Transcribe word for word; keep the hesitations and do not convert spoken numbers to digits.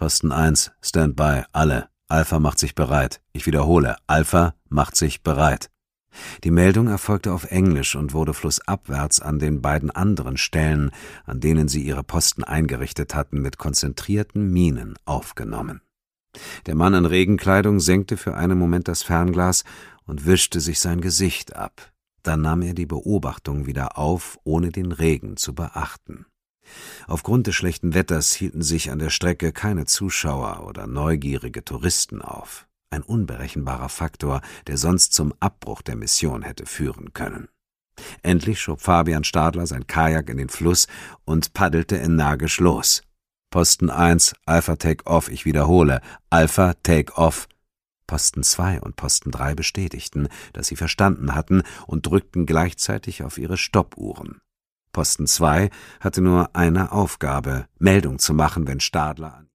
Posten eins, Standby, alle. Alpha macht sich bereit. Ich wiederhole, Alpha macht sich bereit. Die Meldung erfolgte auf Englisch und wurde flussabwärts an den beiden anderen Stellen, an denen sie ihre Posten eingerichtet hatten, mit konzentrierten Mienen aufgenommen. Der Mann in Regenkleidung senkte für einen Moment das Fernglas und wischte sich sein Gesicht ab. Dann nahm er die Beobachtung wieder auf, ohne den Regen zu beachten. Aufgrund des schlechten Wetters hielten sich an der Strecke keine Zuschauer oder neugierige Touristen auf. Ein unberechenbarer Faktor, der sonst zum Abbruch der Mission hätte führen können. Endlich schob Fabian Stadler sein Kajak in den Fluss und paddelte energisch los. Posten eins, Alpha Take Off, ich wiederhole, Alpha Take Off. Posten zwei und Posten drei bestätigten, dass sie verstanden hatten und drückten gleichzeitig auf ihre Stoppuhren. Posten zwei hatte nur eine Aufgabe, Meldung zu machen, wenn Stadler